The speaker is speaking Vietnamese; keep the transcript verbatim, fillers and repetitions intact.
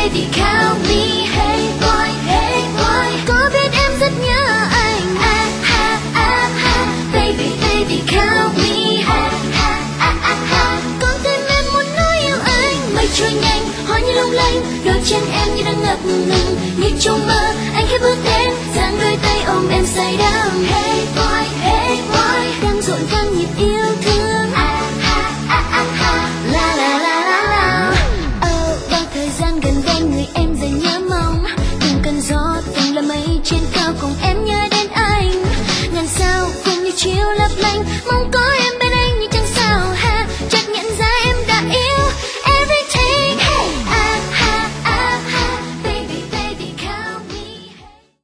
baby call me hey boy hey boy. Có biết em rất nhớ anh. Ah ha ah ha baby baby call me ha ha ah ah ha. Con tim em muốn nói yêu anh. Mây trôi nhanh hoa như long lanh, đôi chân em như đang ngập ngừng như trong mơ. Anh khẽ bước đến giang đôi tay ôm em say đắm. Hey boy hey boy đang rộn vang nhịp yêu thương. Ah ha ah ah ha la la la la la. Oh bao thời gian gần bên người em dành nhớ mong. Từng cơn gió từng là mây trên cao cùng em nhớ đến anh. Ngàn sao cùng như chiếu lấp lánh mong có